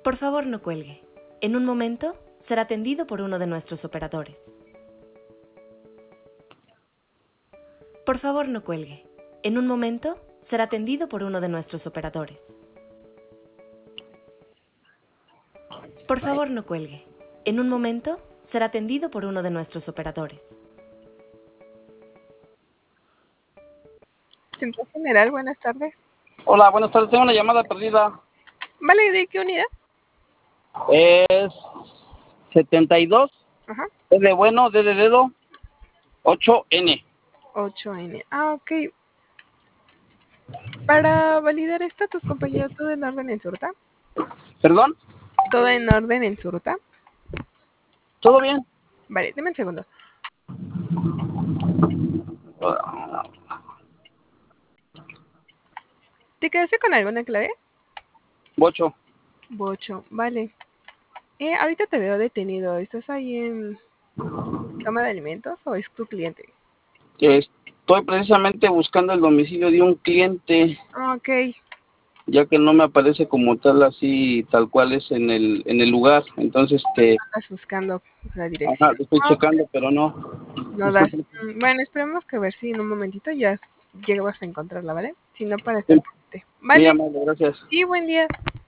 Por favor, no cuelgue. En un momento será atendido por uno de nuestros operadores. Por favor, no cuelgue. En un momento será atendido por uno de nuestros operadores. Por favor, no cuelgue. En un momento será atendido por uno de nuestros operadores. Centro General, buenas tardes. Hola, buenas tardes. Tengo una llamada perdida. Vale, ¿de qué unidad? Es 72. Ajá. Es de bueno, D de dedo, 8N. 8N. Ah, ok. Para validar esto, tus compañeros, ¿todo en orden en su ruta? ¿Perdón? ¿Todo en orden en su ruta? ¿Todo bien? Vale, deme un segundo. ¿Te quedaste con alguna clave? Bocho. Bocho, vale. Ahorita te veo detenido. ¿Estás ahí en cama de alimentos o es tu cliente? Estoy precisamente buscando el domicilio de un cliente, Ah, ok. ya que no me aparece como tal, así, tal cual es en el lugar. Entonces, Estás buscando la dirección. ajá, estoy Ah, ok. checando, pero no. No das. Disculpe. Bueno, esperemos que ver si en un momentito ya llegas a encontrarla, ¿vale? Si no, para estar pendiente. Muy Vale. amable, gracias. Sí, buen día.